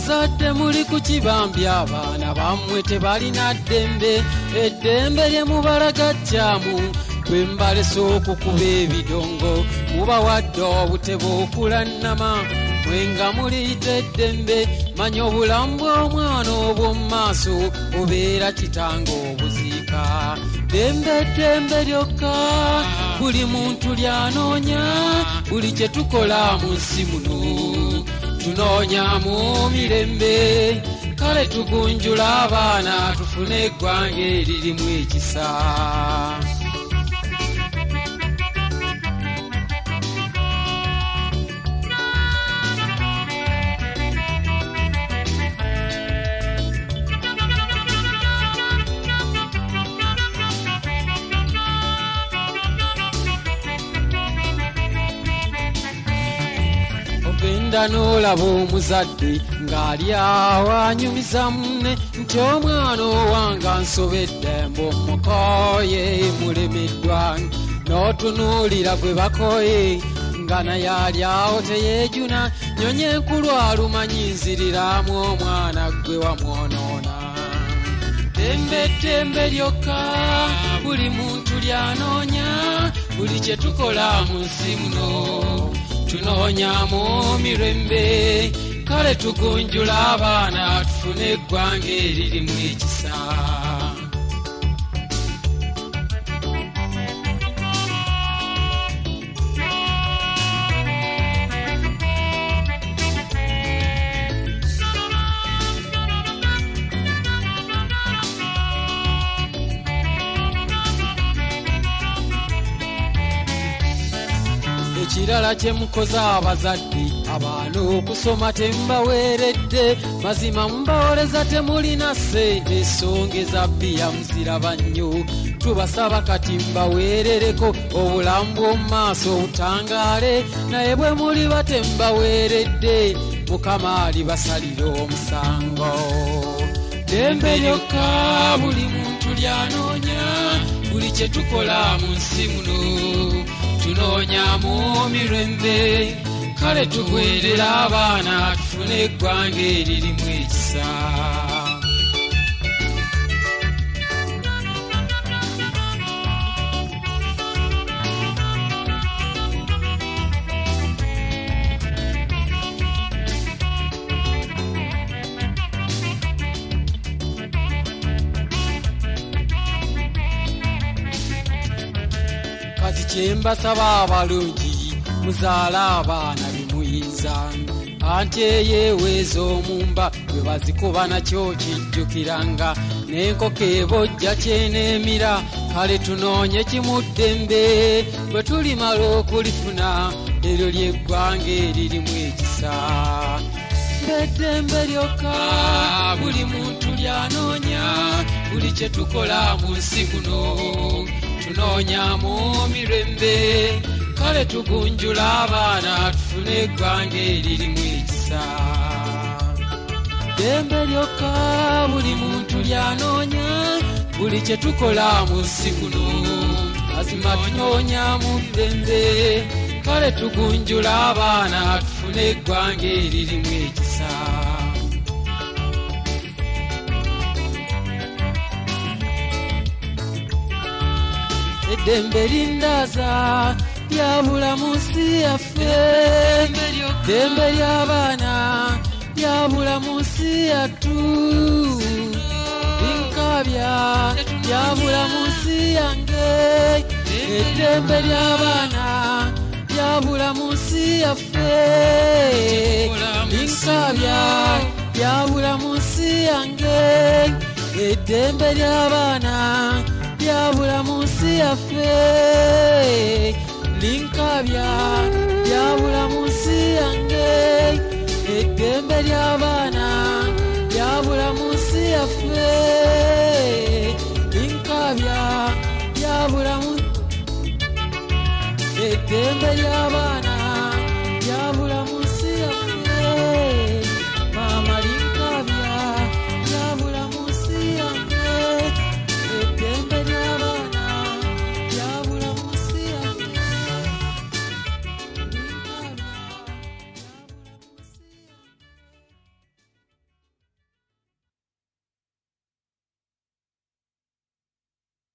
bazadde muli ku kibambya abaana bammwe tebalina ddembe eddembe lye mubalagattyamu bwe mbalese okukuba ebidongo mubawadde obutebe okulannama mwenga muliyita eddembe manya obulamu bw'omwana obw'omu maaso obeera kitanga obuziika ddembe ddembe lyokka buli muntu lyanoonya buli kye tukola mu nsi muno tunoonyamu mirembe kale tugunjula abaana tufune eggwanga eririmu ekisa ogenda n'olaba omuzadde ng'ali awo anyumiza munne nti omwana owange nsobedde mb'omukoye mulemeddwa n'otunuulira gwe bakoye nga naye ali awo teyeejuna nyonya enkulu alumanyi nziriramu omwana gwe wamwonoona ddembe ddembe lyokka buli muntu lyanoonya buli kye tukola mu nsi muno tunoonyamu mirembe kale tugunjula abaana tufune eggwanga eririmu ekisa ekirala kye mukoze abazadde abaana okusoma tembaweeredde mazima mubawoleza temulina ssente esongeza bbiya muziraba nnyo tubasaba kati mbaweerereko obulamu bw'omu maaso obutangaale naye bwe muliba tembaweeredde mukama alibasalira omusango ddembe lyokka buli muntu lyanoonya buli kye tukola mu nsi muno tunoonyamu mirembe kale tugwerera abaana tufune eggwanga eririmu ekisa kati kyembasaba abalungi muzaala abaana bimuyinza anti eyeeweeza omumba bwe bazikuba nakyo kijjukiranga n'enkoko ebojja kyeneemira kale tunoonye kimuddembe bwe tulimala okulifuna eryo ly'eggwanga eririmu ekisa eddembe lyokka buli muntu lyanoonya buli kye tukola mu nsi muno tunoonyamu mirembe kale tugunjula abaana tufune eggwanga eririmu ekisa ddembe lyokka buli muntu lyanoonya buli kye tukola mu nsi muno mazima tunoonyamu ddembe kale tugunjula abaana tufune eggwanga eririmu ekisa eddembe lindaaza lyabula mu nsi yaffe ddembe ly'abaana lyabula mu nsi yattu linkabya lyabula mu nsi yange eddembe ly'abaana lyabula mu nsi yaffe linkabya lyabula mu nsi yange eddembe ly'abaana lyabula mu nsi yaffe linkabya lyabula mu nsi yange eddembe ly'abaana lyabula mu nsi yaffe linkabya lyabula mu eddembe